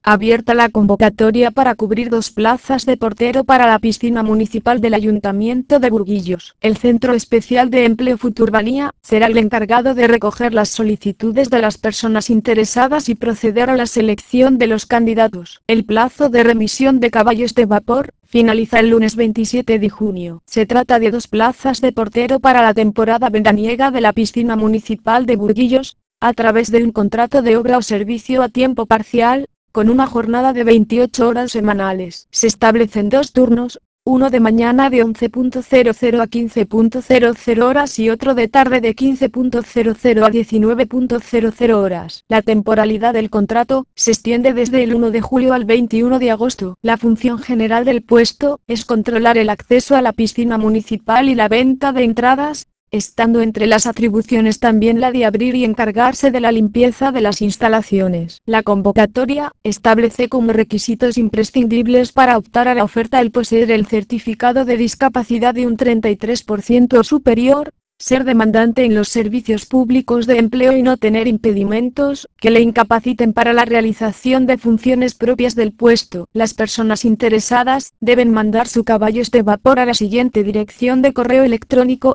Abierta la convocatoria para cubrir 2 plazas de portero para la piscina municipal del Ayuntamiento de Burguillos. El Centro Especial de Empleo Futurvalía será el encargado de recoger las solicitudes de las personas interesadas y proceder a la selección de los candidatos. El plazo de remisión de caballos de vapor finaliza el lunes 27 de junio. Se trata de 2 plazas de portero para la temporada veraniega de la piscina municipal de Burguillos, a través de un contrato de obra o servicio a tiempo parcial, con una jornada de 28 horas semanales. Se establecen 2 turnos, uno de mañana de 11:00 a 15:00 horas y otro de tarde de 15:00 a 19:00 horas. La temporalidad del contrato se extiende desde el 1 de julio al 21 de agosto. La función general del puesto es controlar el acceso a la piscina municipal y la venta de entradas, estando entre las atribuciones también la de abrir y encargarse de la limpieza de las instalaciones. La convocatoria establece como requisitos imprescindibles para optar a la oferta el poseer el certificado de discapacidad de un 33% o superior, ser demandante en los servicios públicos de empleo y no tener impedimentos que le incapaciten para la realización de funciones propias del puesto. Las personas interesadas deben mandar su caballos de vapor a la siguiente dirección de correo electrónico: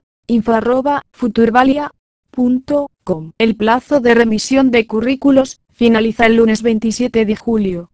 info@futurvalia.com. El plazo de remisión de currículos finaliza el lunes 27 de julio.